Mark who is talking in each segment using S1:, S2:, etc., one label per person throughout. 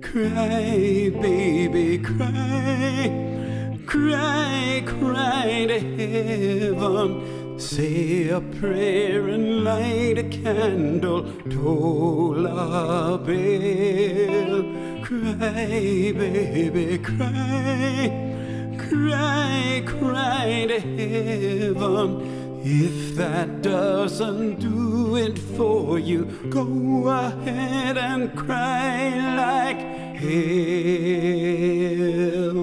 S1: Cry, baby, cry, cry, cry to heaven. Say a prayer and light a candle, toll a bell. Cry, baby, cry, cry, cry to heaven. If that doesn't do it for you, go ahead and cry like hell.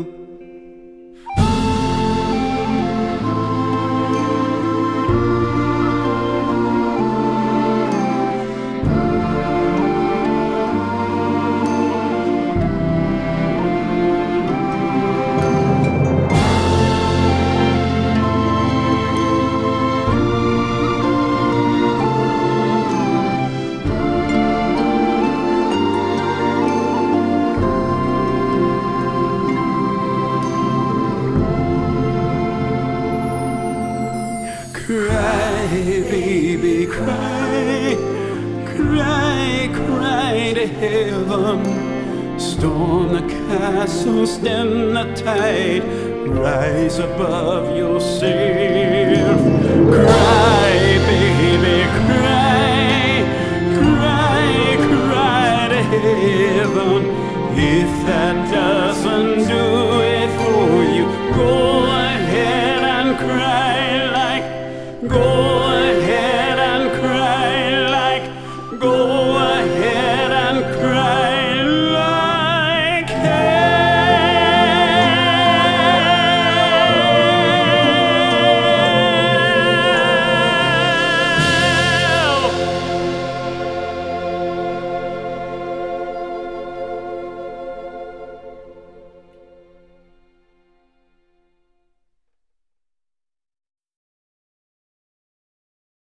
S1: Cry, baby, cry, cry, cry to heaven. Storm the castle, stem the tide, rise above yourself. Cry, baby, cry, cry, cry to heaven. If that doesn't do